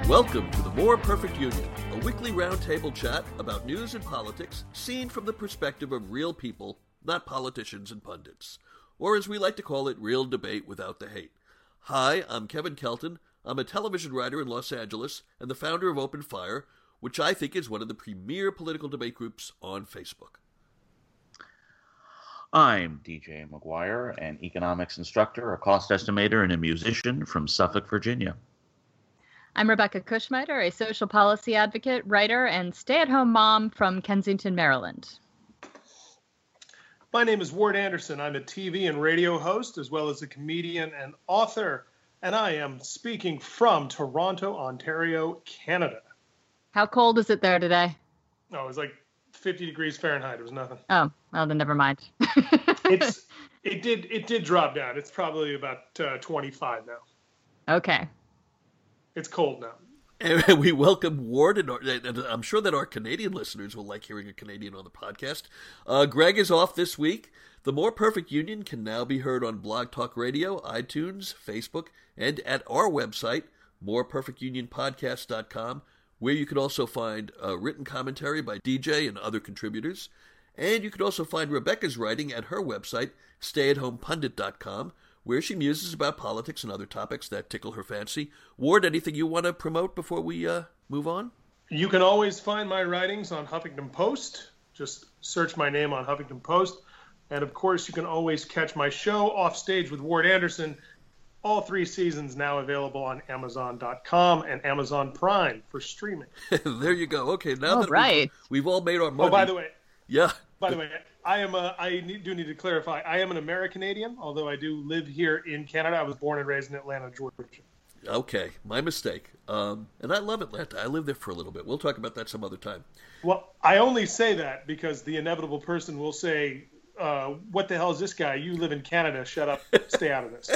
Welcome to the More Perfect Union, a weekly roundtable chat about news and politics seen from the perspective of real people, not politicians and pundits. Or as we like to call it, real debate without the hate. Hi, I'm Kevin Kelton. I'm a television writer in Los Angeles and the founder of Open Fire, which I think is one of the premier political debate groups on Facebook. I'm DJ McGuire, an economics instructor, a cost estimator, and a musician from Suffolk, Virginia. I'm Rebecca Kushmiter, a social policy advocate, writer, and stay-at-home mom from Kensington, Maryland. My name is Ward Anderson. I'm a TV and radio host, as well as a comedian and author, and I am speaking from Toronto, Ontario, Canada. How cold is it there today? Oh, it was like 50 degrees Fahrenheit. It was nothing. Oh, well, then never mind. It did drop down. It's probably about 25 now. Okay. It's cold now. And we welcome Ward, and I'm sure that our Canadian listeners will like hearing a Canadian on the podcast. Greg is off this week. The More Perfect Union can now be heard on Blog Talk Radio, iTunes, Facebook, and at our website, moreperfectunionpodcast.com, where you can also find written commentary by DJ and other contributors. And you can also find Rebecca's writing at her website, stayatHomePundit.com, where she muses about politics and other topics that tickle her fancy. Ward, anything you want to promote before we move on? You can always find my writings on Huffington Post. Just search my name on Huffington Post. And, of course, you can always catch my show, Offstage with Ward Anderson, all 3 seasons now available on Amazon.com and Amazon Prime for streaming. There you go. Okay, now we've all made our money. Oh, by the way. Yeah. By the way, I do need to clarify. I am an American-Canadian, although I do live here in Canada. I was born and raised in Atlanta, Georgia. Okay, my mistake. And I love Atlanta. I lived there for a little bit. We'll talk about that some other time. Well, I only say that because the inevitable person will say, what the hell is this guy? You live in Canada. Shut up. Stay out of this.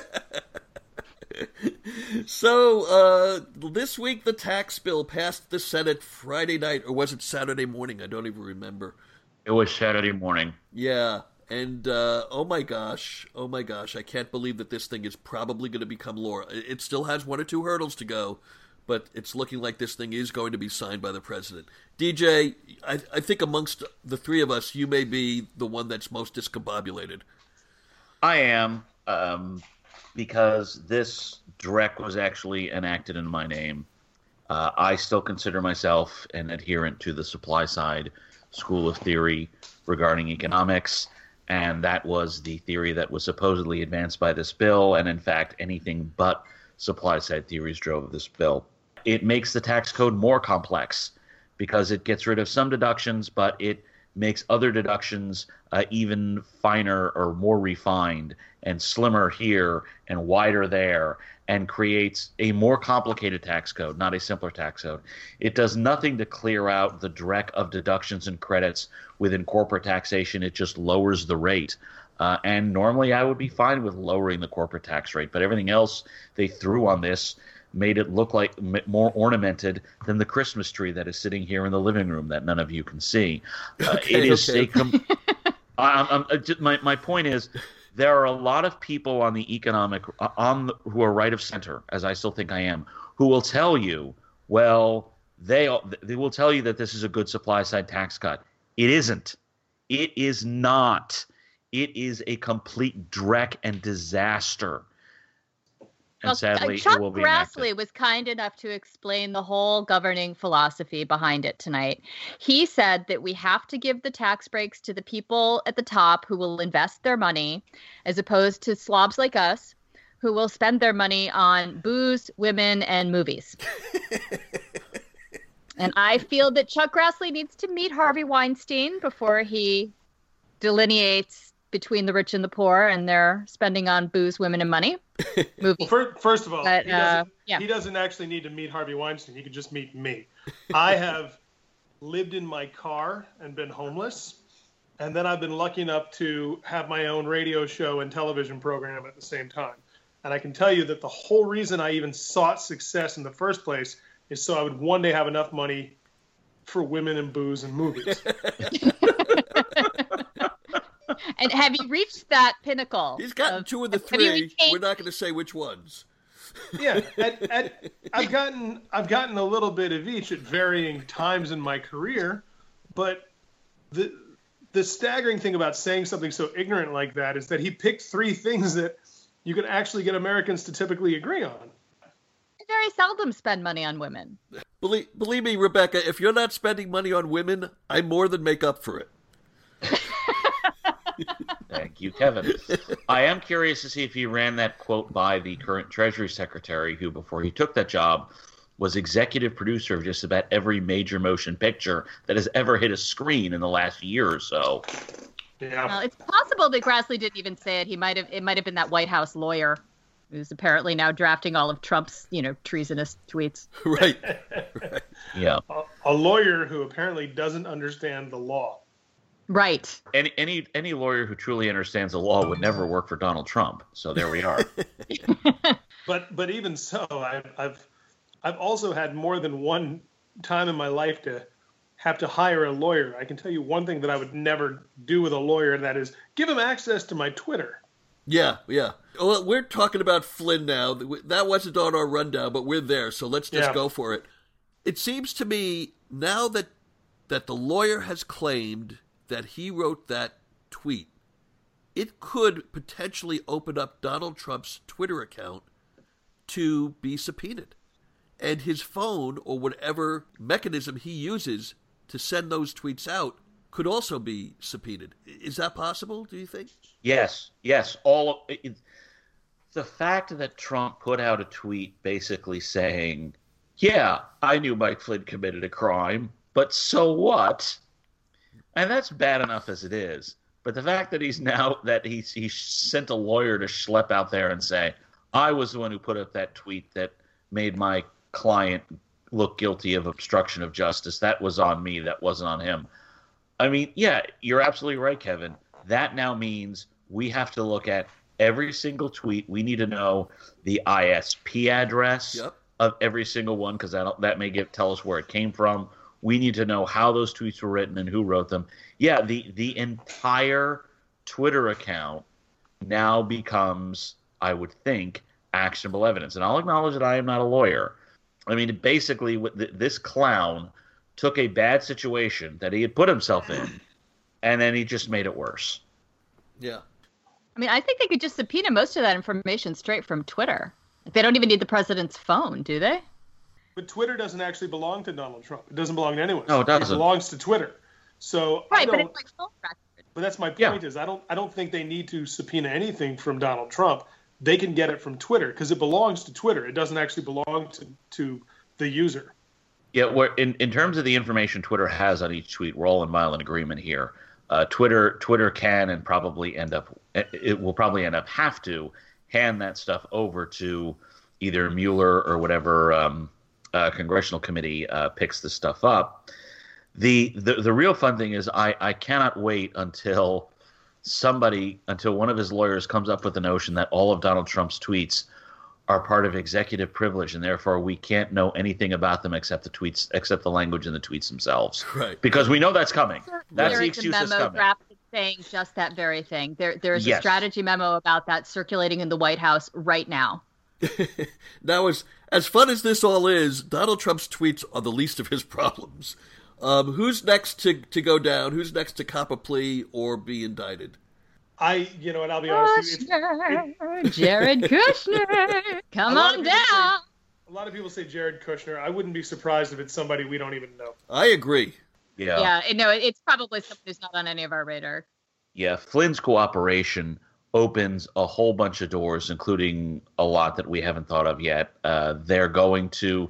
So, this week the tax bill passed the Senate Friday night, or was it Saturday morning? I don't even remember. It was Saturday morning. Yeah, and oh my gosh, I can't believe that this thing is probably going to become law. It still has 1 or 2 hurdles to go, but it's looking like this thing is going to be signed by the president. DJ, I think amongst the 3 of us, you may be the one that's most discombobulated. I am, because this direct was actually enacted in my name. I still consider myself an adherent to the supply side school of theory regarding economics, and that was the theory that was supposedly advanced by this bill, and in fact anything but supply side theories drove this bill. It makes the tax code more complex because it gets rid of some deductions, but it makes other deductions even finer or more refined and slimmer here and wider there, and creates a more complicated tax code, not a simpler tax code. It does nothing to clear out the dreck of deductions and credits within corporate taxation. It just lowers the rate. And normally I would be fine with lowering the corporate tax rate, but everything else they threw on this made it look like more ornamented than the Christmas tree that is sitting here in the living room that none of you can see. My point is, there are a lot of people on the who are right of center, as I still think I am, who will tell you, well, they will tell you that this is a good supply side tax cut. It isn't. It is not. It is a complete dreck and disaster. And sadly, Chuck it will be Grassley enacted. was kind enough to explain the whole governing philosophy behind it tonight. He said that we have to give the tax breaks to the people at the top who will invest their money, as opposed to slobs like us who will spend their money on booze, women, and movies. And I feel that Chuck Grassley needs to meet Harvey Weinstein before he delineates between the rich and the poor and their spending on booze, women, and money. Movies. Well, first of all, But, he doesn't actually need to meet Harvey Weinstein. He could just meet me. I have lived in my car and been homeless, and then I've been lucky enough to have my own radio show and television program at the same time. And I can tell you that the whole reason I even sought success in the first place is so I would one day have enough money for women and booze and movies. And have you reached that pinnacle? He's gotten 2 of the 3. We're not going to say which ones. Yeah, I've gotten a little bit of each at varying times in my career, but the staggering thing about saying something so ignorant like that is that he picked three things that you can actually get Americans to typically agree on. I very seldom spend money on women. Believe me, Rebecca, if you're not spending money on women, I more than make up for it. Thank you, Kevin. I am curious to see if he ran that quote by the current Treasury Secretary, who, before he took that job, was executive producer of just about every major motion picture that has ever hit a screen in the last year or so. Yeah. Well, it's possible that Grassley didn't even say it. It might have been that White House lawyer who's apparently now drafting all of Trump's, treasonous tweets. Right. Yeah. A lawyer who apparently doesn't understand the law. Right. Any lawyer who truly understands the law would never work for Donald Trump. So there we are. But even so, I've also had more than one time in my life to have to hire a lawyer. I can tell you one thing that I would never do with a lawyer, and that is give him access to my Twitter. Yeah. Well, we're talking about Flynn now. That wasn't on our rundown, but we're there, so let's just go for it. It seems to me now that the lawyer has claimed that he wrote that tweet, it could potentially open up Donald Trump's Twitter account to be subpoenaed. And his phone, or whatever mechanism he uses to send those tweets out, could also be subpoenaed. Is that possible, do you think? Yes. The fact that Trump put out a tweet basically saying, yeah, I knew Mike Flynn committed a crime, but so what? And that's bad enough as it is. But the fact that he sent a lawyer to schlep out there and say, I was the one who put up that tweet that made my client look guilty of obstruction of justice. That was on me. That wasn't on him. I mean, yeah, you're absolutely right, Kevin. That now means we have to look at every single tweet. We need to know the ISP address of every single one, because that may tell us where it came from. We need to know how those tweets were written and who wrote them. Yeah, the entire Twitter account now becomes, I would think, actionable evidence. And I'll acknowledge that I am not a lawyer. I mean, basically, this clown took a bad situation that he had put himself in, and then he just made it worse. Yeah. I mean, I think they could just subpoena most of that information straight from Twitter. They don't even need the president's phone, do they? But Twitter doesn't actually belong to Donald Trump. It doesn't belong to anyone. No, it doesn't. It belongs to Twitter. So right, but it's like phone record. But that's my point. Is I don't think they need to subpoena anything from Donald Trump. They can get it from Twitter because it belongs to Twitter. It doesn't actually belong to the user. Yeah, in terms of the information Twitter has on each tweet, we're all in violent agreement here. Twitter can and will probably end up have to hand that stuff over to either Mueller or whatever congressional committee picks this stuff up. The real fun thing is I cannot wait until one of his lawyers comes up with the notion that all of Donald Trump's tweets are part of executive privilege, and therefore we can't know anything about them except the language in the tweets themselves. Right. Because we know that's coming. That's the excuse that's coming. There is a memo drafted saying just that very thing. There's a strategy memo about that circulating in the White House right now. Now, as fun as this all is, Donald Trump's tweets are the least of his problems. Who's next to go down? Who's next to cop a plea or be indicted? I'll be honest with you. Jared Kushner, come on down. A lot of people say Jared Kushner. I wouldn't be surprised if it's somebody we don't even know. I agree. Yeah. Yeah, no, it's probably somebody who's not on any of our radar. Yeah, Flynn's cooperation opens a whole bunch of doors, including a lot that we haven't thought of yet. They're going to,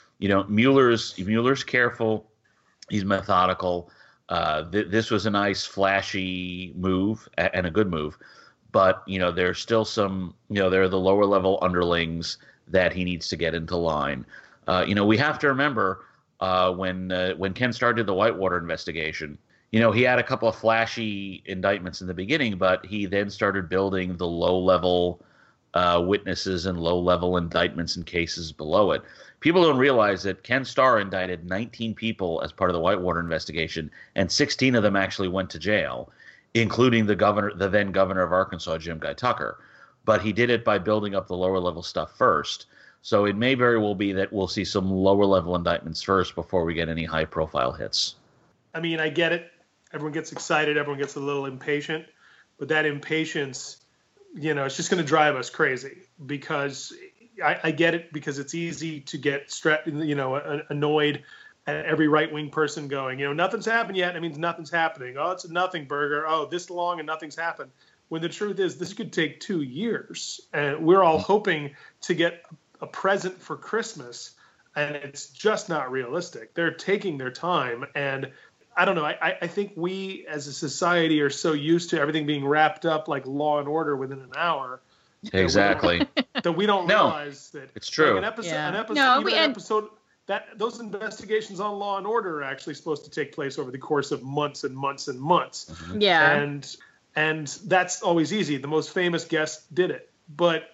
Mueller's careful. He's methodical. This was a nice, flashy move and a good move. But, there's still some, there are the lower level underlings that he needs to get into line. We have to remember when Ken started the Whitewater investigation, he had a couple of flashy indictments in the beginning, but he then started building the low-level witnesses and low-level indictments and cases below it. People don't realize that Ken Starr indicted 19 people as part of the Whitewater investigation, and 16 of them actually went to jail, including the then governor of Arkansas, Jim Guy Tucker. but he did it by building up the lower level stuff first. So it may very well be that we'll see some lower level indictments first before we get any high profile hits. I mean, I get it. Everyone gets excited. Everyone gets a little impatient. But that impatience, it's just going to drive us crazy, because I get it, because it's easy to get annoyed at every right-wing person going, nothing's happened yet. It means nothing's happening. Oh, it's a nothing burger. Oh, this long and nothing's happened. When the truth is, this could take 2 years. And we're all hoping to get a present for Christmas, and it's just not realistic. They're taking their time, and I don't know. I think we as a society are so used to everything being wrapped up like Law and Order within an hour. Exactly. That we don't realize that it's true. Like an episode that those investigations on Law and Order are actually supposed to take place over the course of months and months and months. Mm-hmm. Yeah. And that's always easy. The most famous guest did it. But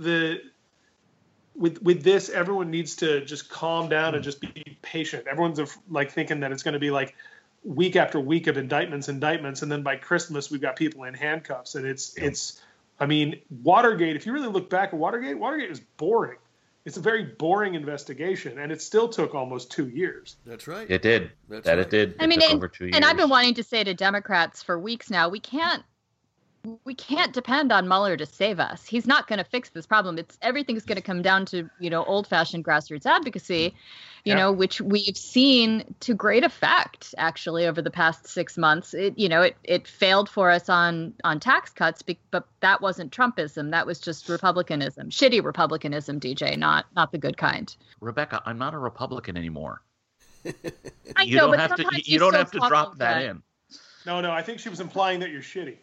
with this, everyone needs to just calm down and just be patient. Everyone's like thinking that it's going to be like week after week of indictments, and then by Christmas we've got people in handcuffs. And it's I mean, Watergate, if you really look back at Watergate is boring. It's a very boring investigation, and it still took almost 2 years. That's right. It did. It did. I mean, took over 2 years. And I've been wanting to say to Democrats for weeks now, we can't depend on Mueller to save us. He's not going to fix this problem. Everything's going to come down to, old-fashioned grassroots advocacy, which we've seen to great effect actually over the past 6 months. It failed for us on tax cuts, but that wasn't Trumpism. That was just Republicanism, shitty Republicanism, DJ, not the good kind. Rebecca, I'm not a Republican anymore. You don't have to drop that in. No, I think she was implying that you're shitty.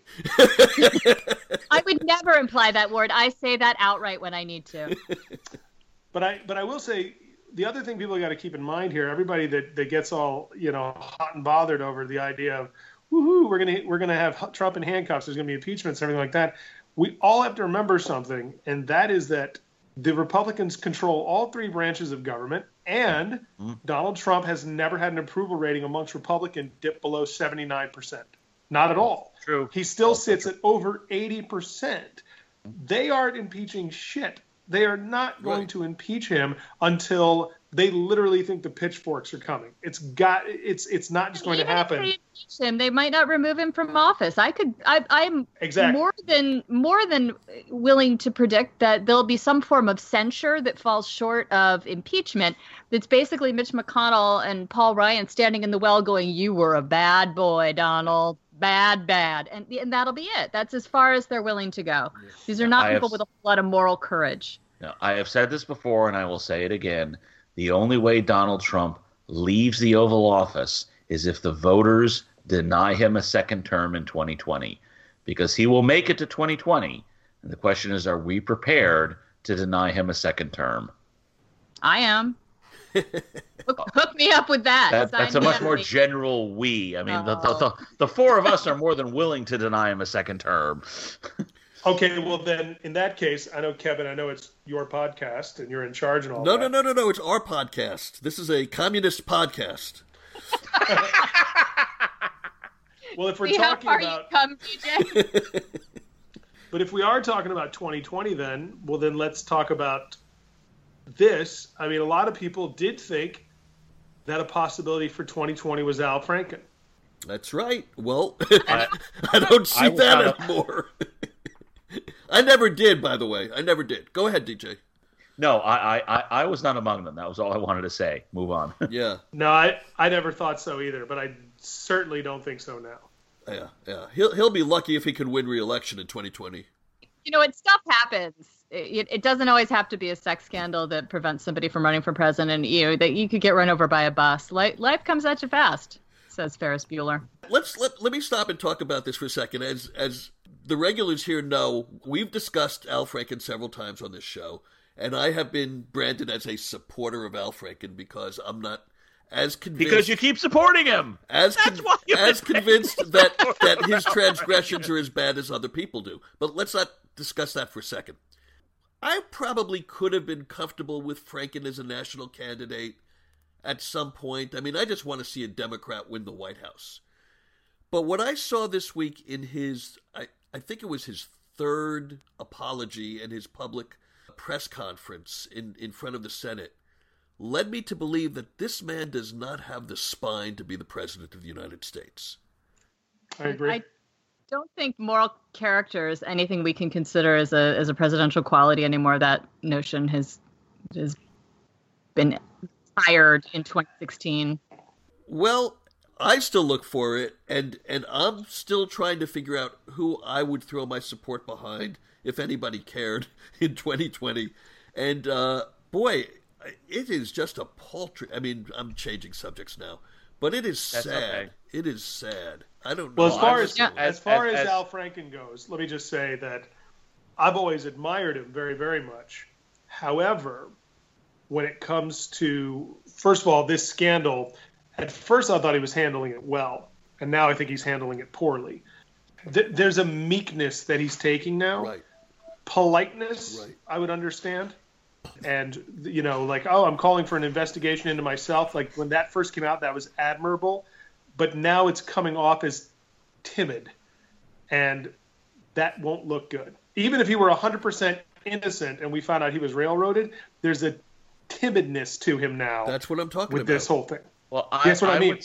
I would never imply that word. I say that outright when I need to. But I will say, the other thing people got to keep in mind here, everybody that gets all, hot and bothered over the idea of, woohoo, we're gonna have Trump in handcuffs, there's gonna be impeachments and everything like that. We all have to remember something, and that is that the Republicans control all three branches of government, and Donald Trump has never had an approval rating amongst Republicans dip below 79%. Not at all. True. He still sits at over 80%. They aren't impeaching shit. They are not going to impeach him until they literally think the pitchforks are coming. It's not just going to happen. If they impeach him, they might not remove him from office. I'm exactly more than willing to predict that there'll be some form of censure that falls short of impeachment. That's basically Mitch McConnell and Paul Ryan standing in the well going, "You were a bad boy, Donald. Bad. And that'll be it. That's as far as they're willing to go. These are not people with a lot of moral courage. No, I have said this before, and I will say it again. The only way Donald Trump leaves the Oval Office is if the voters deny him a second term in 2020, because he will make it to 2020. And the question is, are we prepared to deny him a second term? I am. Hook me up with that. That's a much more general we. I mean, the four of us are more than willing to deny him a second term. Okay, well then, in that case, I know, Kevin, I know it's your podcast and you're in charge and all that. No, it's our podcast. This is a communist podcast. Well, if we're talking about... you come, DJ. But if we are talking about 2020 then, well then let's talk about this. I mean, a lot of people did think that a possibility for 2020 was Al Franken. That's right. Well, I don't see that anymore. I never did, by the way. I never did. Go ahead, DJ. No, I was not among them. That was all I wanted to say. Move on. Yeah. No, I never thought so either, but I certainly don't think so now. Yeah. He'll be lucky if he can win re-election in 2020. Stuff happens. It doesn't always have to be a sex scandal that prevents somebody from running for president. That you could get run over by a bus. Life comes at you fast, says Ferris Bueller. Let me stop and talk about this for a second. As the regulars here know, we've discussed Al Franken several times on this show, and I have been branded as a supporter of Al Franken because I'm not as convinced. Because you keep supporting him. As convinced that his transgressions are as bad as other people do. But let's not discuss that for a second. I probably could have been comfortable with Franken as a national candidate at some point. I mean, I just want to see a Democrat win the White House. But what I saw this week in his, I think it was his third apology and his public press conference in front of the Senate led me to believe that this man does not have the spine to be the president of the United States. I agree. I don't think moral character is anything we can consider as a presidential quality anymore. That notion has been fired in 2016. Well, I still look for it, and I'm still trying to figure out who I would throw my support behind, if anybody cared, in 2020. And boy, it is just a paltry. I mean, I'm changing subjects now, but it is sad. Okay. It is sad. I don't know. Well, as far as as Al Franken goes, let me just say that I've always admired him very, very much. However, when it comes to, first of all, this scandal, at first I thought he was handling it well, and now I think he's handling it poorly. There's a meekness that he's taking now. Right. Politeness, Right. I would understand. And, you know, like, oh, I'm calling for an investigation into myself. Like, when that first came out, that was admirable. But now it's coming off as timid. And that won't look good. Even if he were 100% innocent and we found out he was railroaded, there's a timidness to him now. That's what I'm talking with about. this whole thing. Well, That's what I mean.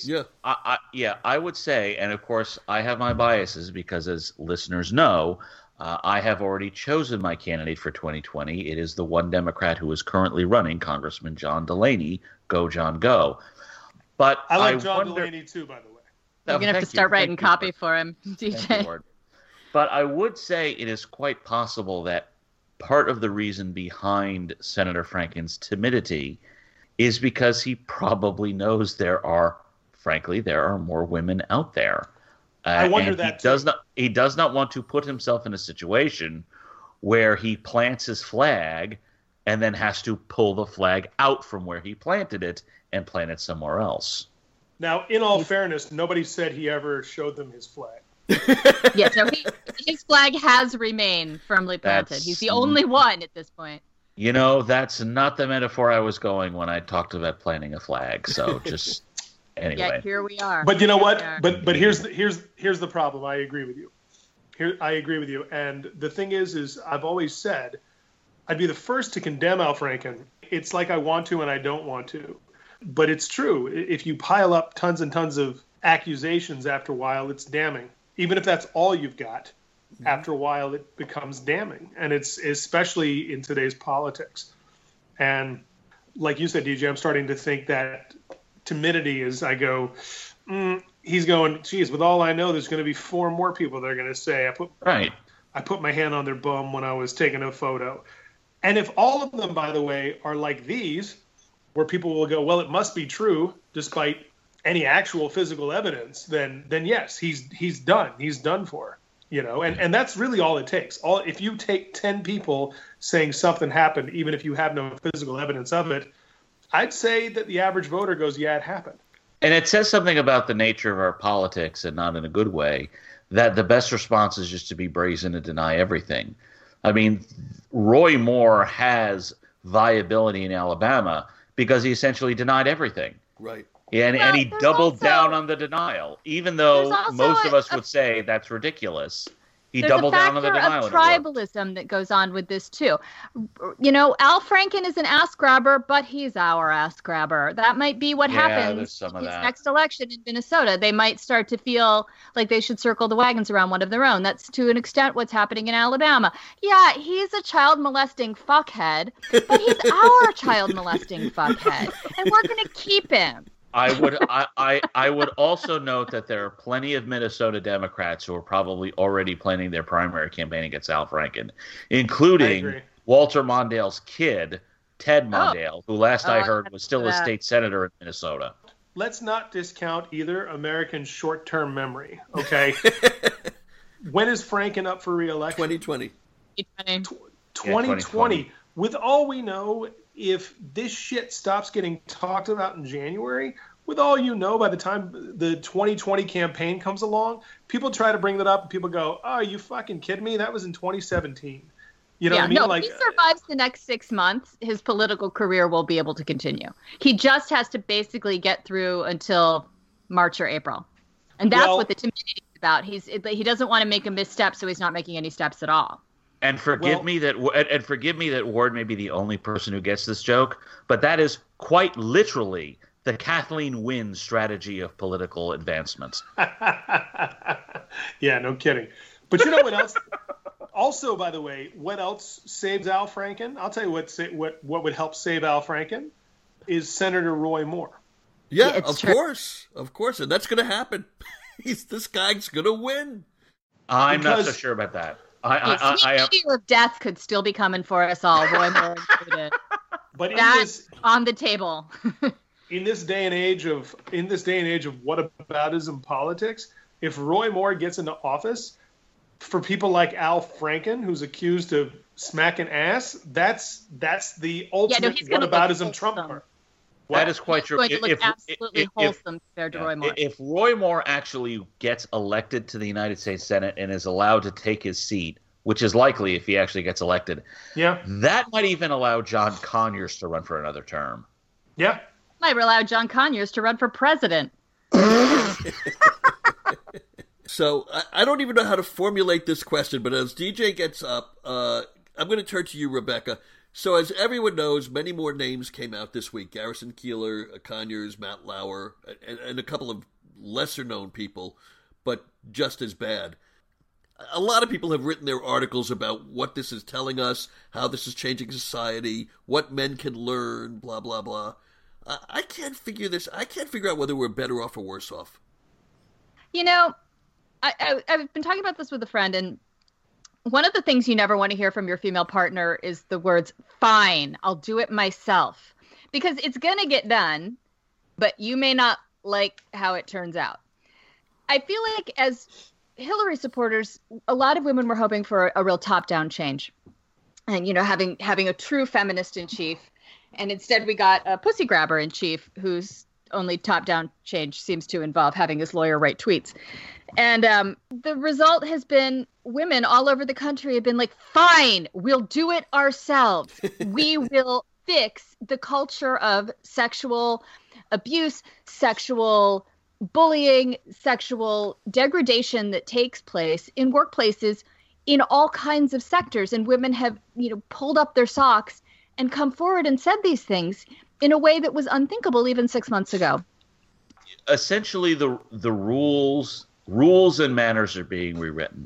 I would say, and of course, I have my biases because, as listeners know, I have already chosen my candidate for 2020. It is the one Democrat who is currently running, Congressman John Delaney. Go, John, go. But I like John Delaney, too, by the way. You're going to have to start writing copy for him, DJ. But I would say it is quite possible that part of the reason behind Senator Franken's timidity is because he probably knows there are more women out there. I wonder that he does not want to put himself in a situation where he plants his flag and then has to pull the flag out from where he planted it and plant it somewhere else. Now, in all fairness, nobody said he ever showed them his flag. Yeah, so his flag has remained firmly planted. He's the only one at this point. You know, that's not the metaphor I was going when I talked about planting a flag. So just anyway. Yeah, here we are. But you know what? But here's the problem. I agree with you. I agree with you. And the thing is I've always said I'd be the first to condemn Al Franken. It's like I want to and I don't want to. But it's true. If you pile up tons and tons of accusations after a while, it's damning. Even if that's all you've got, after a while it becomes damning. And it's especially in today's politics. And like you said, DJ, I'm starting to think that timidity is, I go, he's going, geez, with all I know, there's going to be 4 more people that are going to say, I put my hand on their bum when I was taking a photo. And if all of them, by the way, are like these, where people will go, well, it must be true, despite any actual physical evidence, then yes, he's done. He's done for, you know, and that's really all it takes. If you take 10 people saying something happened, even if you have no physical evidence of it, I'd say that the average voter goes, yeah, it happened. And it says something about the nature of our politics, and not in a good way, that the best response is just to be brazen and deny everything. I mean, Roy Moore has viability in Alabama because he essentially denied everything. Right. And he doubled down on the denial, even though most of us would say that's ridiculous. He doubled down on the denial. There's a factor of tribalism that goes on with this, too. You know, Al Franken is an ass grabber, but he's our ass grabber. That might be what happens in his next election in Minnesota. They might start to feel like they should circle the wagons around one of their own. That's to an extent what's happening in Alabama. Yeah, he's a child molesting fuckhead, but he's our child molesting fuckhead, and we're going to keep him. I would also note that there are plenty of Minnesota Democrats who are probably already planning their primary campaign against Al Franken, including Walter Mondale's kid, Ted Mondale, who last I heard was still a state senator in Minnesota. Let's not discount either American short-term memory, okay? When is Franken up for re-election? 2020. 2020. With all we know, if this shit stops getting talked about in January, with all you know, by the time the 2020 campaign comes along, people try to bring that up and people go, oh, are you fucking kidding me? That was in 2017. You know what I mean? No, if he survives the next 6 months, his political career will be able to continue. He just has to basically get through until March or April. And that's what the timidity is about. He doesn't want to make a misstep, so he's not making any steps at all. And forgive me that Ward may be the only person who gets this joke, but that is quite literally the Kathleen Wynne strategy of political advancements. Yeah, no kidding. But you know what else? Also, by the way, what else saves Al Franken? I'll tell you what would help save Al Franken is Senator Roy Moore. Yeah, of course, and that's going to happen. This guy's going to win. I'm not so sure about that. The fear of death could still be coming for us all, Roy Moore included. But that's on the table. in this day and age of whataboutism politics, if Roy Moore gets into office, for people like Al Franken, who's accused of smacking ass, that's the ultimate whataboutism trump card. That is quite true. He's going to look absolutely wholesome compared to Roy Moore. If Roy Moore actually gets elected to the United States Senate and is allowed to take his seat, which is likely if he actually gets elected, that might even allow John Conyers to run for another term. Yeah. Might allow John Conyers to run for president. So I don't even know how to formulate this question, but as DJ gets up, I'm going to turn to you, Rebecca. So as everyone knows, many more names came out this week. Garrison Keillor, Conyers, Matt Lauer, and a couple of lesser-known people, but just as bad. A lot of people have written their articles about what this is telling us, how this is changing society, what men can learn, blah, blah, blah. I can't figure this. I can't figure out whether we're better off or worse off. You know, I've been talking about this with a friend, and one of the things you never want to hear from your female partner is the words, fine, I'll do it myself. Because it's going to get done, but you may not like how it turns out. I feel like as Hillary supporters, a lot of women were hoping for a real top-down change. And, you know, having a true feminist in chief. And instead we got a pussy grabber in chief whose only top-down change seems to involve having his lawyer write tweets. And the result has been women all over the country have been like, fine, we'll do it ourselves. We will fix the culture of sexual abuse, sexual bullying, sexual degradation that takes place in workplaces in all kinds of sectors. And women have, you know, pulled up their socks and come forward and said these things in a way that was unthinkable even 6 months ago. Essentially, the rules and manners are being rewritten.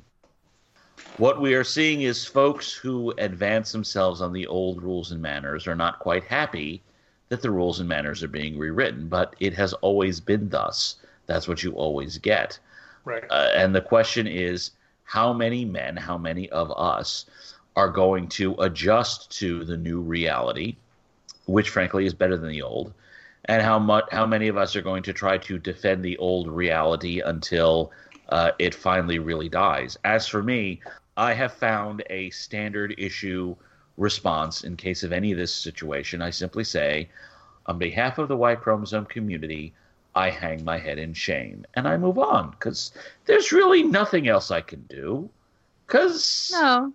What we are seeing is folks who advance themselves on the old rules and manners are not quite happy that the rules and manners are being rewritten, but it has always been thus. That's what you always get. Right. And the question is, how many men, how many of us are going to adjust to the new reality, which frankly is better than the old, and how many of us are going to try to defend the old reality until it finally really dies. As for me, I have found a standard issue response in case of any of this situation. I simply say, on behalf of the Y chromosome community, I hang my head in shame and I move on because there's really nothing else I can do. Because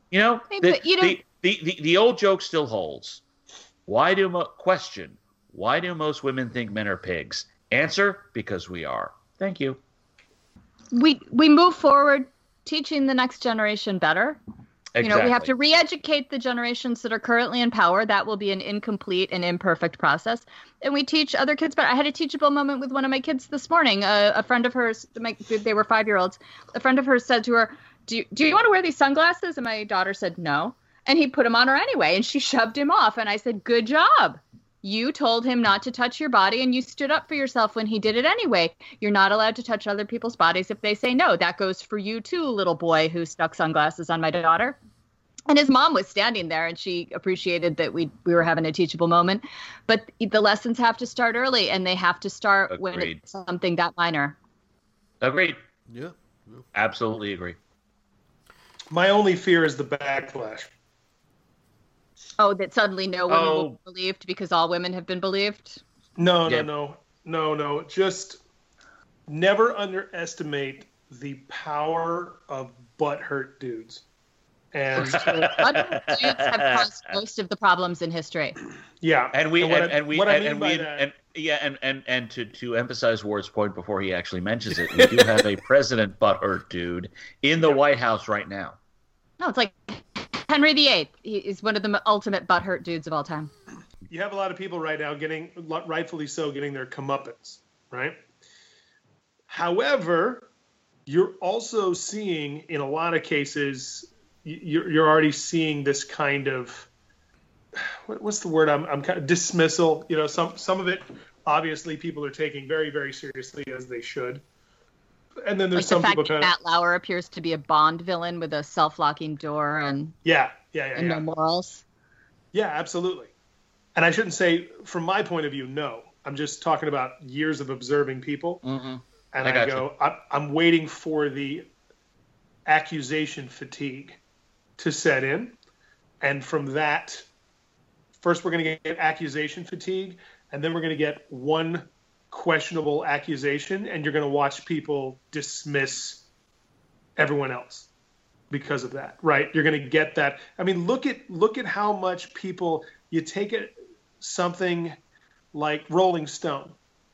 the old joke still holds. Why do most women think men are pigs? Answer: because we are. Thank you. We move forward teaching the next generation better. Exactly. You know, we have to re-educate the generations that are currently in power. That will be an incomplete and imperfect process. And we teach other kids better. I had a teachable moment with one of my kids this morning. A friend of hers, they were 5-year-olds. A friend of hers said to her, do you want to wear these sunglasses? And my daughter said no. And he put them on her anyway. And she shoved him off. And I said, good job. You told him not to touch your body, and you stood up for yourself when he did it anyway. You're not allowed to touch other people's bodies if they say no. That goes for you too, little boy who stuck sunglasses on my daughter. And his mom was standing there, and she appreciated that we were having a teachable moment. But the lessons have to start early, and they have to start when it's something that minor. Agreed. Yeah. Absolutely agree. My only fear is the backlash. Oh, that suddenly no women will be believed because all women have been believed? No. Just never underestimate the power of butthurt dudes. And Butthurt dudes have caused most of the problems in history. yeah, And to emphasize Ward's point before he actually mentions it, we do have a President Butthurt dude in the White House right now. No, it's like Henry VIII. He is one of the ultimate butthurt dudes of all time. You have a lot of people right now getting, rightfully so, getting their comeuppance, right? However, you're also seeing, in a lot of cases, you're already seeing this kind of, what's the word? I'm kind of dismissal. You know, some of it, obviously, people are taking very, very seriously, as they should. And then there's like some the fact people that Matt Lauer appears to be a Bond villain with a self-locking door and no morals. Yeah, absolutely. And I shouldn't say, from my point of view, no. I'm just talking about years of observing people. Mm-hmm. And I go, I'm waiting for the accusation fatigue to set in. And from that, first we're going to get accusation fatigue, and then we're going to get one questionable accusation, and you're going to watch people dismiss everyone else because of that, right? You're going to get that. I mean, look at how much people, you take something like Rolling Stone,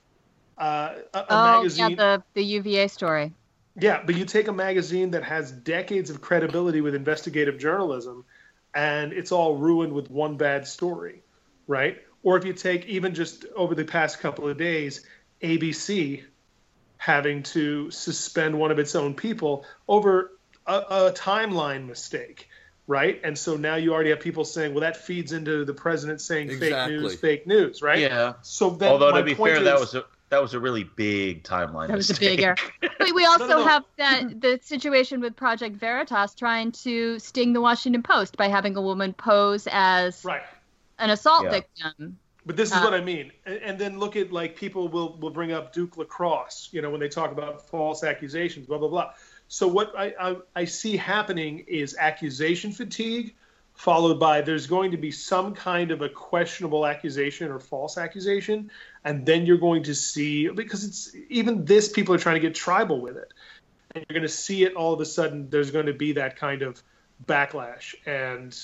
a magazine. Yeah, the UVA story. Yeah, but you take a magazine that has decades of credibility with investigative journalism, and it's all ruined with one bad story, right? Or if you take even just over the past couple of days, ABC having to suspend one of its own people over a timeline mistake, right? And so now you already have people saying, well, that feeds into the president saying fake news, right? Yeah. So then, although to be fair, that was a really big timeline. That was a big error. But we also have the situation with Project Veritas trying to sting the Washington Post by having a woman pose as an assault victim. But this is what I mean. And then look at, like, people will bring up Duke Lacrosse, you know, when they talk about false accusations, blah, blah, blah. So what I see happening is accusation fatigue, followed by there's going to be some kind of a questionable accusation or false accusation. And then you're going to see, because it's even this, people are trying to get tribal with it. And you're going to see it all of a sudden, there's going to be that kind of backlash. And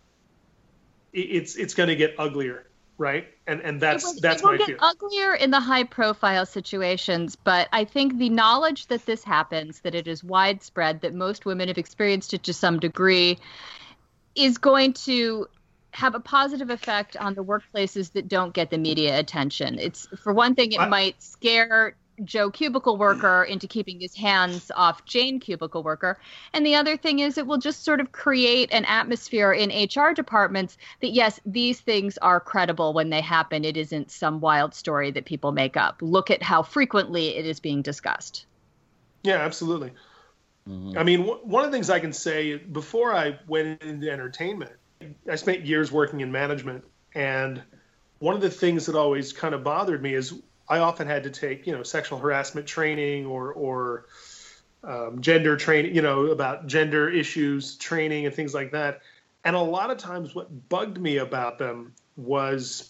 it's going to get uglier. Right. And that's my fear. It will get uglier in the high profile situations. But I think the knowledge that this happens, that it is widespread, that most women have experienced it to some degree, is going to have a positive effect on the workplaces that don't get the media attention. It's, for one thing, it might scare Joe Cubicle Worker into keeping his hands off Jane Cubicle Worker. And the other thing is it will just sort of create an atmosphere in HR departments that, yes, these things are credible when they happen. It isn't some wild story that people make up. Look at how frequently it is being discussed. Yeah, absolutely. Mm-hmm. I mean, one of the things I can say, before I went into entertainment, I spent years working in management. And one of the things that always kind of bothered me is I often had to take, you know, sexual harassment training or gender training, you know, about gender issues training and things like that. And a lot of times what bugged me about them was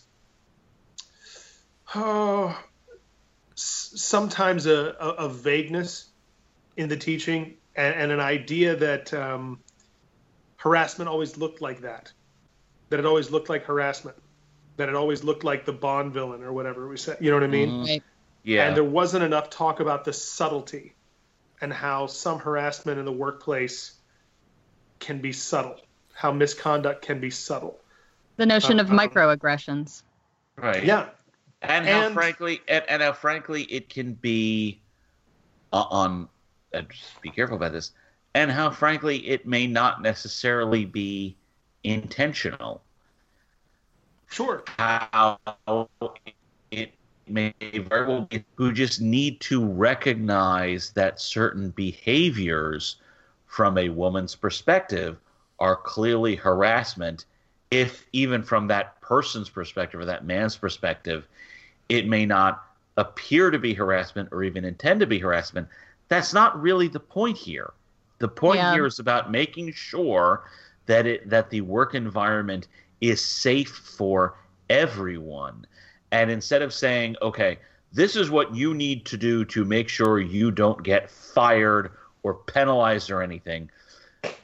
sometimes a vagueness in the teaching and an idea that harassment always looked like that it always looked like harassment. That it always looked like the Bond villain or whatever we said. You know what I mean? Right. Yeah. And there wasn't enough talk about the subtlety and how some harassment in the workplace can be subtle, how misconduct can be subtle. The notion of microaggressions. Right. Yeah. And how frankly it can be just be careful about this. And how frankly it may not necessarily be intentional. Sure. How it may very well be who just need to recognize that certain behaviors from a woman's perspective are clearly harassment, if even from that person's perspective or that man's perspective, it may not appear to be harassment or even intend to be harassment. That's not really the point here. The point here is about making sure that the work environment is safe for everyone. And instead of saying, okay, this is what you need to do to make sure you don't get fired or penalized or anything,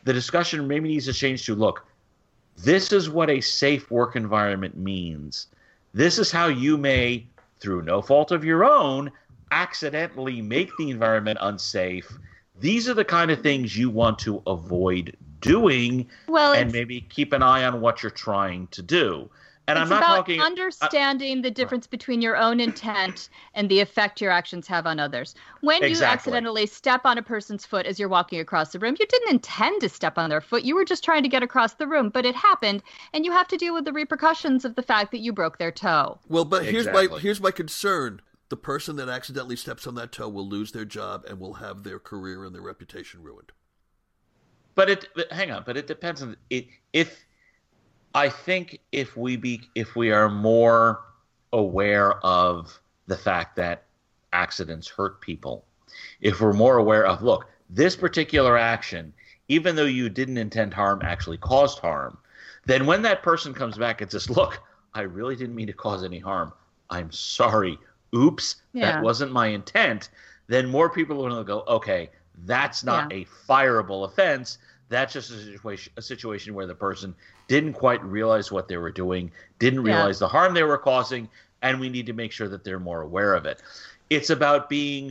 the discussion maybe needs to change to, look, this is what a safe work environment means. This is how you may, through no fault of your own, accidentally make the environment unsafe. These are the kind of things you want to avoid doing, and maybe keep an eye on what you're trying to do. And I'm not talking understanding the difference between your own intent and the effect your actions have on others. When you accidentally step on a person's foot as you're walking across the room, you didn't intend to step on their foot. You were just trying to get across the room, but it happened, and you have to deal with the repercussions of the fact that you broke their toe. Well, but here's my concern. The person that accidentally steps on that toe will lose their job and will have their career and their reputation ruined. But hang on. But it depends on it. I think if we are more aware of the fact that accidents hurt people, if we're more aware of, look, this particular action, even though you didn't intend harm, actually caused harm, then when that person comes back and says, look, I really didn't mean to cause any harm. I'm sorry. Oops, that wasn't my intent. Then more people are going to go, okay, that's not a fireable offense. That's just a situation where the person didn't quite realize what they were doing, didn't realize the harm they were causing, and we need to make sure that they're more aware of it. It's about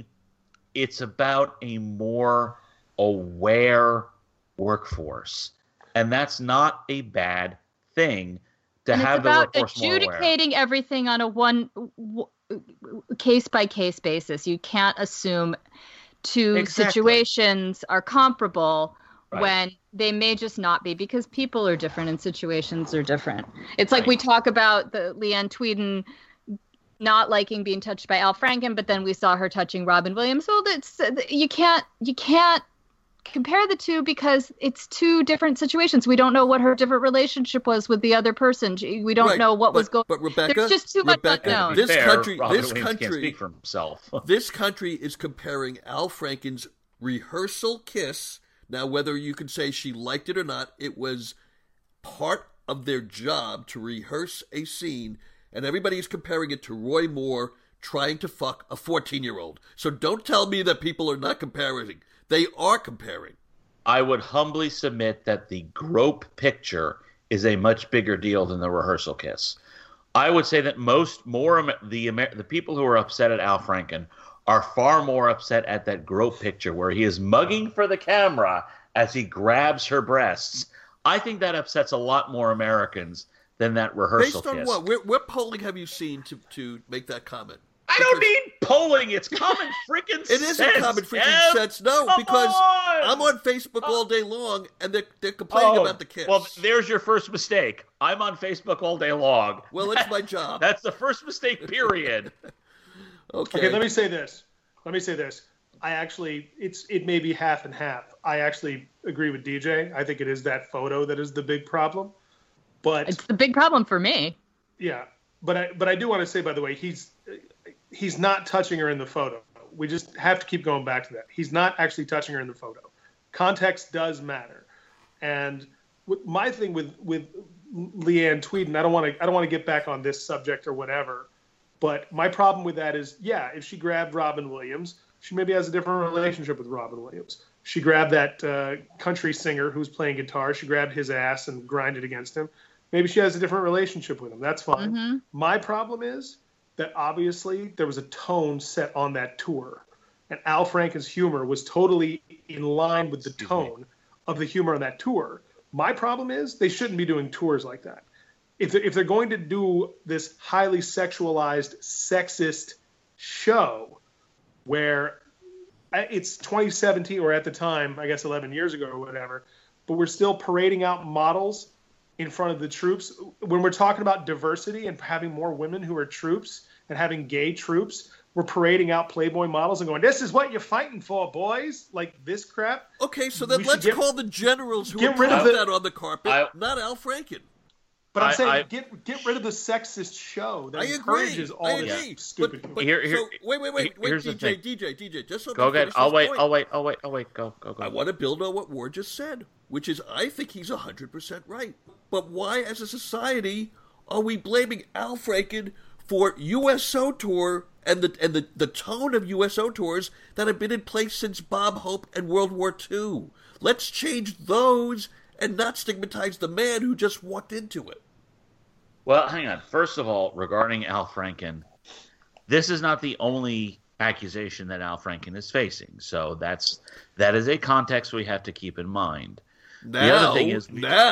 a more aware workforce, and that's not a bad thing to have the workforce more aware. It's about adjudicating everything on a case-by-case basis. You can't assume two situations are comparable when they may just not be, because people are different and situations are different. It's like we talk about the Leanne Tweeden not liking being touched by Al Franken, but then we saw her touching Robin Williams. Well, you can't compare the two because it's two different situations. We don't know what her different relationship was with the other person. We don't know what was going on. But Rebecca, there's just too much unknown. This country can't speak for himself. This country is comparing Al Franken's rehearsal kiss. Now, whether you can say she liked it or not, it was part of their job to rehearse a scene, and everybody's comparing it to Roy Moore trying to fuck a 14-year-old. So don't tell me that people are not comparing. They are comparing. I would humbly submit that the grope picture is a much bigger deal than the rehearsal kiss. I would say that the people who are upset at Al Franken are far more upset at that grope picture where he is mugging for the camera as he grabs her breasts. I think that upsets a lot more Americans than that rehearsal kiss. Based on what? What polling have you seen to make that comment? I don't need polling. It's common freaking sense. It isn't common freaking sense. No, because I'm on Facebook all day long, and they're complaining about the kiss. Well, there's your first mistake. I'm on Facebook all day long. Well, it's my job. That's the first mistake, period. Okay, let me say this. It may be half and half. I actually agree with DJ. I think it is that photo that is the big problem. But it's the big problem for me. Yeah, but I do want to say, by the way, he's not touching her in the photo. We just have to keep going back to that. He's not actually touching her in the photo. Context does matter. And my thing with Leanne Tweeden, I don't want to get back on this subject or whatever. But my problem with that is, if she grabbed Robin Williams, she maybe has a different relationship with Robin Williams. She grabbed that country singer who's playing guitar. She grabbed his ass and grinded against him. Maybe she has a different relationship with him. That's fine. Mm-hmm. My problem is that obviously there was a tone set on that tour. And Al Franken's humor was totally in line with the tone of the humor on that tour. My problem is they shouldn't be doing tours like that. If they're going to do this highly sexualized, sexist show where it's 2017, or at the time, I guess 11 years ago or whatever, but we're still parading out models in front of the troops. When we're talking about diversity and having more women who are troops and having gay troops, we're parading out Playboy models and going, this is what you're fighting for, boys. Like this crap. Okay, so then let's call the generals who put that on the carpet, not Al Franken. But I'm saying get rid of the sexist show that encourages all this stupid. Wait, DJ, just so go ahead. I'll wait. Go. I want to build on what Ward just said, which is I think he's 100% right. But why, as a society, are we blaming Al Franken for USO Tour and the tone of USO tours that have been in place since Bob Hope and World War II. Let's change those and not stigmatize the man who just walked into it. Well, hang on. First of all, regarding Al Franken, this is not the only accusation that Al Franken is facing. So that is a context we have to keep in mind. The other thing is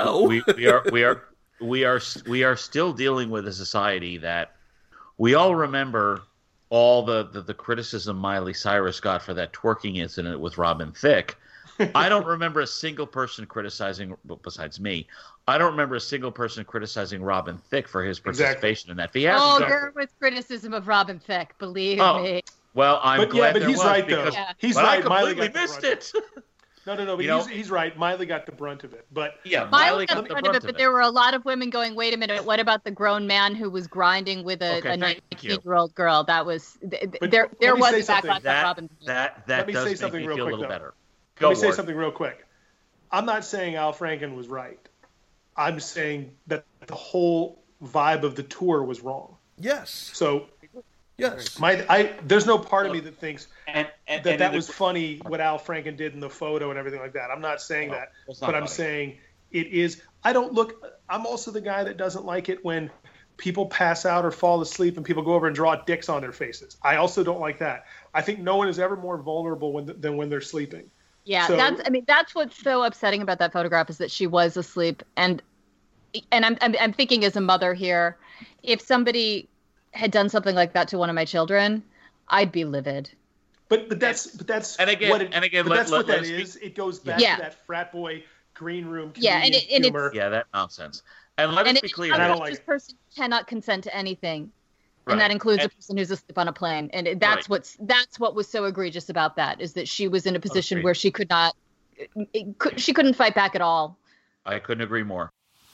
we are still dealing with a society that we all remember all the criticism Miley Cyrus got for that twerking incident with Robin Thicke. I don't remember a single person criticizing, besides me, I don't remember a single person criticizing Robin Thicke for his participation in that. If he hasn't there was criticism of Robin Thicke, believe me. Well, I'm glad but he's right, though. He's right. I completely missed it. No, but he's right. Miley got the brunt of it. But yeah, Miley got the brunt of it. But there were a lot of women going, wait a minute, what about the grown man who was grinding with a 19-year-old girl? That was there was a backlash on Robin. That does make me feel a little better. Let me say something real quick. I'm not saying Al Franken was right. I'm saying that the whole vibe of the tour was wrong. Yes. So, yes. There's no part of me that thinks that was funny what Al Franken did in the photo and everything like that. I'm not saying that. But I'm saying it is. I'm also the guy that doesn't like it when people pass out or fall asleep and people go over and draw dicks on their faces. I also don't like that. I think no one is ever more vulnerable than when they're sleeping. Yeah, that's what's so upsetting about that photograph is that she was asleep, and I'm thinking as a mother here, if somebody had done something like that to one of my children, I'd be livid. But that's what that is. It goes back to that frat boy green room comedian humor. That nonsense. And let's be clear, this person cannot consent to anything. Right. And that includes a person who's asleep on a plane, and that's what was so egregious about that is that she was in a position where she couldn't fight back at all. I couldn't agree more.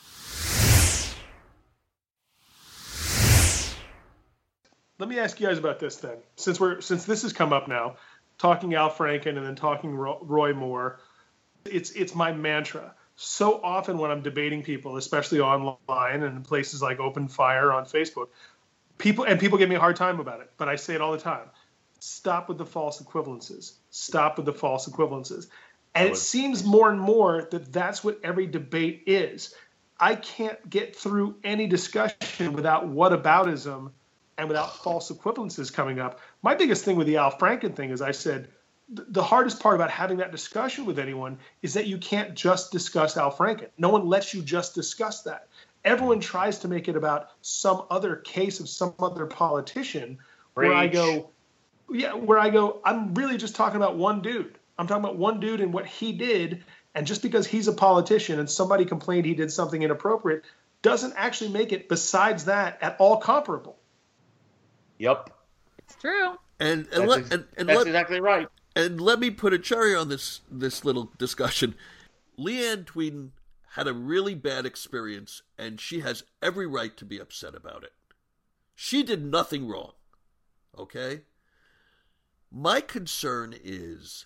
Let me ask you guys about this then, since this has come up now, talking Al Franken and then talking Roy Moore. It's my mantra. So often when I'm debating people, especially online and in places like Open Fire on Facebook. People give me a hard time about it, but I say it all the time. Stop with the false equivalences. Stop with the false equivalences. And it seems more and more that that's what every debate is. I can't get through any discussion without whataboutism and without false equivalences coming up. My biggest thing with the Al Franken thing is I said the hardest part about having that discussion with anyone is that you can't just discuss Al Franken. No one lets you just discuss that. Everyone tries to make it about some other case of some other politician where I go, I'm really just talking about one dude. I'm talking about one dude and what he did. And just because he's a politician and somebody complained he did something inappropriate doesn't actually make it, besides that, at all comparable. Yep. It's true. That's exactly right. And let me put a cherry on this little discussion. Leanne Tweeden had a really bad experience, and she has every right to be upset about it. She did nothing wrong, okay? My concern is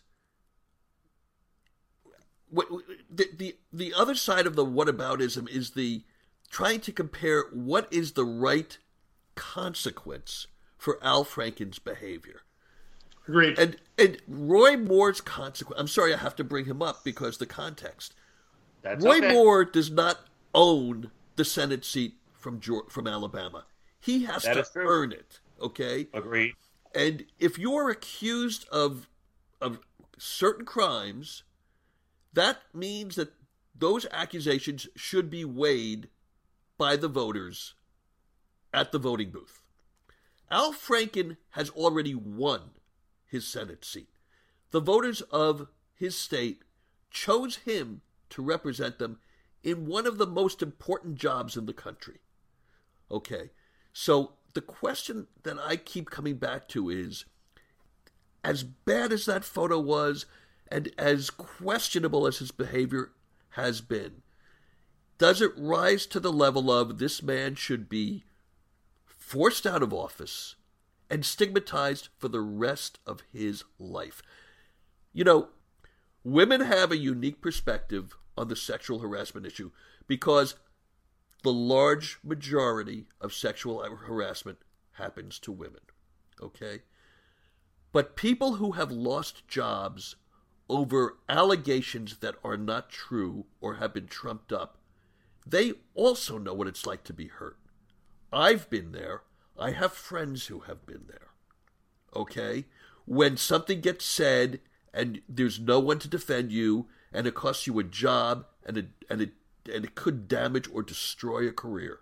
the other side of the whataboutism is the trying to compare what is the right consequence for Al Franken's behavior. Agreed. And Roy Moore's consequence, I'm sorry I have to bring him up because the context. Roy Moore does not own the Senate seat from Alabama. He has to earn it, okay? Agreed. And if you're accused of certain crimes, that means that those accusations should be weighed by the voters at the voting booth. Al Franken has already won his Senate seat. The voters of his state chose him to represent them in one of the most important jobs in the country. Okay, so the question that I keep coming back to is, as bad as that photo was, and as questionable as his behavior has been, does it rise to the level of this man should be forced out of office and stigmatized for the rest of his life? You know, women have a unique perspective on the sexual harassment issue because the large majority of sexual harassment happens to women, okay? But people who have lost jobs over allegations that are not true or have been trumped up, they also know what it's like to be hurt. I've been there. I have friends who have been there, okay? When something gets said and there's no one to defend you and it costs you a job and it could damage or destroy a career,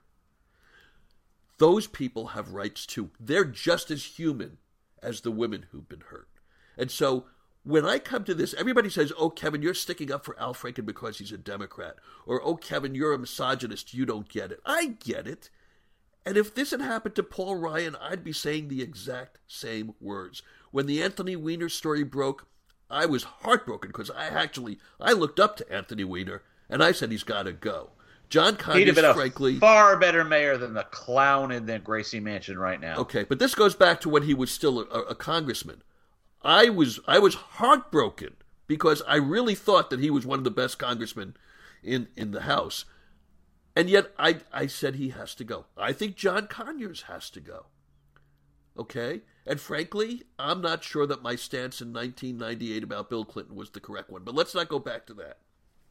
those people have rights too. They're just as human as the women who've been hurt. And so when I come to this, everybody says, oh, Kevin, you're sticking up for Al Franken because he's a Democrat. Or, oh, Kevin, you're a misogynist. You don't get it. I get it. And if this had happened to Paul Ryan, I'd be saying the exact same words. When the Anthony Weiner story broke, I was heartbroken because I looked up to Anthony Weiner and I said he's got to go. John Conyers, he'd have been frankly, a far better mayor than the clown in the Gracie Mansion right now. Okay, but this goes back to when he was still a congressman. I was heartbroken because I really thought that he was one of the best congressmen in the House. And yet I said he has to go. I think John Conyers has to go. Okay? And frankly, I'm not sure that my stance in 1998 about Bill Clinton was the correct one. But let's not go back to that.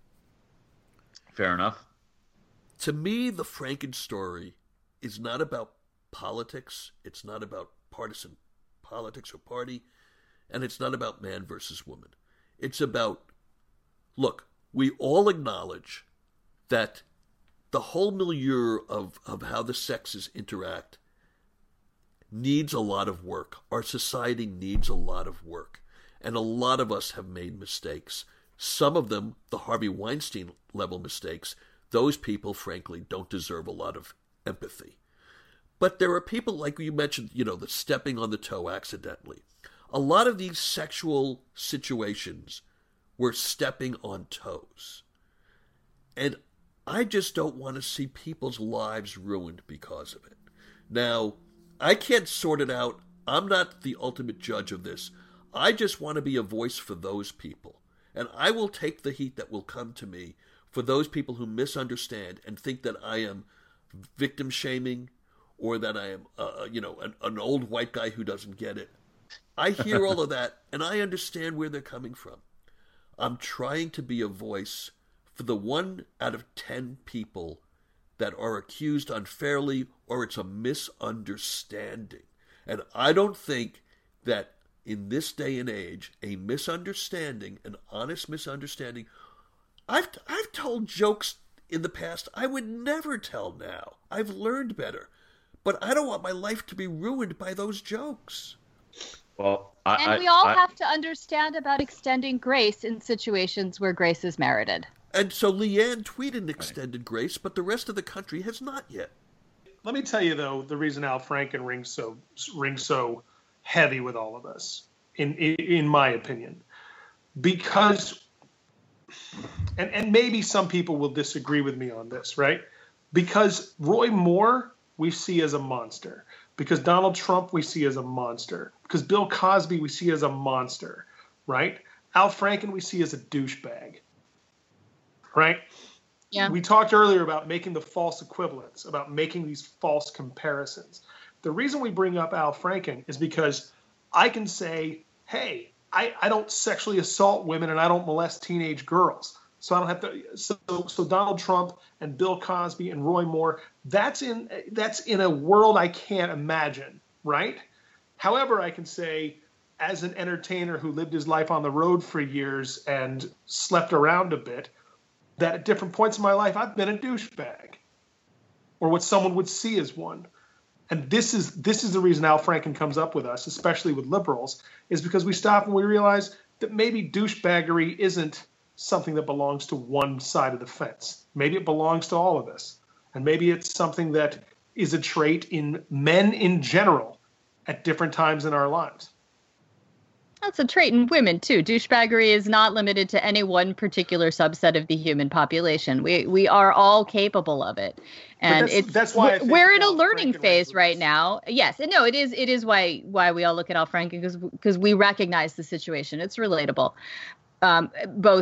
Fair enough. To me, the Franken story is not about politics. It's not about partisan politics or party. And it's not about man versus woman. It's about, look, we all acknowledge that the whole milieu of how the sexes interact needs a lot of work. Our society needs a lot of work. And a lot of us have made mistakes. Some of them, the Harvey Weinstein level mistakes, those people, frankly, don't deserve a lot of empathy. But there are people, like you mentioned, the stepping on the toe accidentally. A lot of these sexual situations were stepping on toes. And I just don't want to see people's lives ruined because of it. Now, I can't sort it out. I'm not the ultimate judge of this. I just want to be a voice for those people. And I will take the heat that will come to me for those people who misunderstand and think that I am victim shaming or that I am, an old white guy who doesn't get it. I hear all of that, and I understand where they're coming from. I'm trying to be a voice for the 1 out of 10 people that are accused unfairly or it's a misunderstanding. And I don't think that in this day and age, a misunderstanding, an honest misunderstanding, I've told jokes in the past I would never tell now. I've learned better. But I don't want my life to be ruined by those jokes. Well, we all have to understand about extending grace in situations where grace is merited. And so Leanne tweeted extended grace, but the rest of the country has not yet. Let me tell you, though, the reason Al Franken rings so heavy with all of us, in my opinion, because, and maybe some people will disagree with me on this, right? Because Roy Moore we see as a monster. Because Donald Trump we see as a monster. Because Bill Cosby we see as a monster, right? Al Franken we see as a douchebag, right? Yeah. We talked earlier about making the false equivalents, about making these false comparisons. The reason we bring up Al Franken is because I can say, hey, I don't sexually assault women and I don't molest teenage girls. So I don't have to. So Donald Trump and Bill Cosby and Roy Moore, that's in a world I can't imagine, right? However, I can say, as an entertainer who lived his life on the road for years and slept around a bit, that at different points in my life I've been a douchebag, or what someone would see as one. And this is the reason Al Franken comes up with us, especially with liberals, is because we stop and we realize that maybe douchebaggery isn't something that belongs to one side of the fence. Maybe it belongs to all of us. And maybe it's something that is a trait in men in general at different times in our lives. That's a trait in women, too. Douchebaggery is not limited to any one particular subset of the human population. We are all capable of it. And that's why we're in a learning phase right now. Yes. And no, it is why we all look at Al Franken, because we recognize the situation. It's relatable. Both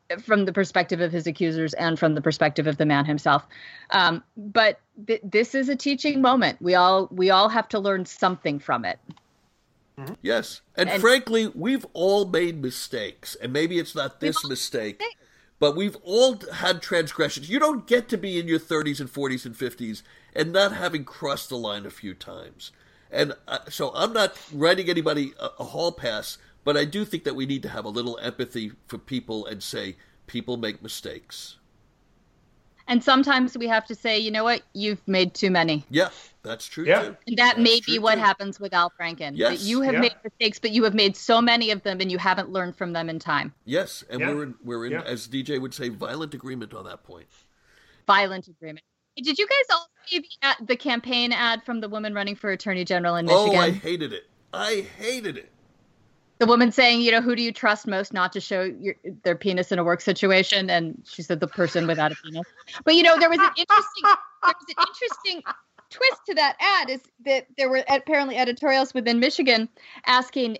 from the perspective of his accusers and from the perspective of the man himself. But this is a teaching moment. We all have to learn something from it. Yes. And frankly, we've all made mistakes. And maybe it's not this mistake, but we've all had transgressions. You don't get to be in your 30s and 40s and 50s and not having crossed the line a few times. And so I'm not writing anybody a hall pass, but I do think that we need to have a little empathy for people and say, people make mistakes. And sometimes we have to say, you know what, you've made too many. Yeah, that's true too. And that may be what happens with Al Franken. Yes. That you have made mistakes, but you have made so many of them and you haven't learned from them in time. Yes, and we're in as DJ would say, violent agreement on that point. Violent agreement. Did you guys all see the campaign ad from the woman running for Attorney General in Michigan? Oh, I hated it. The woman saying, you know, who do you trust most not to show their penis in a work situation? And she said the person without a penis. But, you know, there was an interesting twist to that ad is that there were apparently editorials within Michigan asking,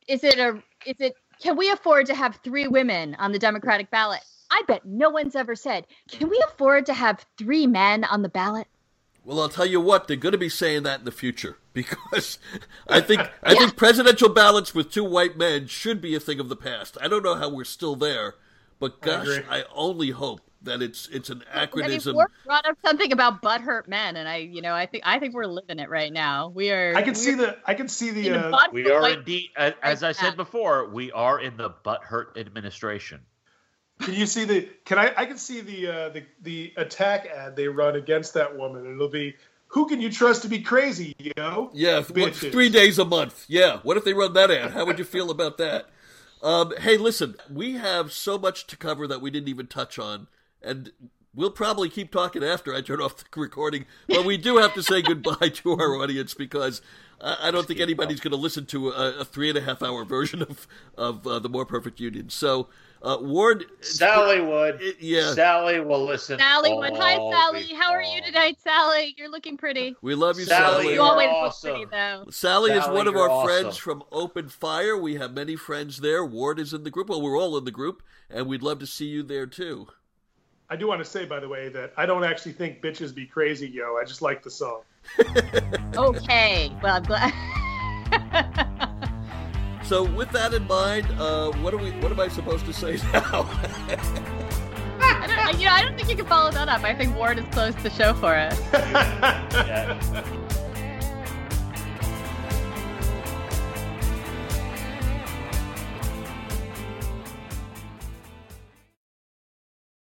can we afford to have 3 women on the Democratic ballot? I bet no one's ever said, can we afford to have 3 men on the ballot? Well, I'll tell you what, they're going to be saying that in the future because I think presidential ballots with 2 white men should be a thing of the past. I don't know how we're still there, but gosh, I only hope that it's an anachronism. Ward brought up something about butthurt men, and I think we're living it right now. We are. I can see the. We are indeed, as I said before, we are in the butthurt administration. Can you see I can see the attack ad they run against that woman, and it'll be, who can you trust to be crazy, yo? Yeah, 3 days a month. Yeah, what if they run that ad? How would you feel about that? Hey, listen, we have so much to cover that we didn't even touch on, and we'll probably keep talking after I turn off the recording, but we do have to say goodbye to our audience because I don't think anybody's going to listen to a 3.5-hour version of The More Perfect Union. So, Ward... Sally would. Yeah. Sally will listen. Sally would. Hi, Sally. How are you tonight, Sally? You're looking pretty. We love you, Sally. You always look pretty, though. Sally is one of our friends from Open Fire. We have many friends there. Ward is in the group. Well, we're all in the group, and we'd love to see you there, too. I do want to say, by the way, that I don't actually think Bitches Be Crazy, Yo. I just like the song. Okay. Well, I'm glad. So with that in mind, what am I supposed to say now? I don't think you can follow that up. I think Ward has closed the show for us. Yeah.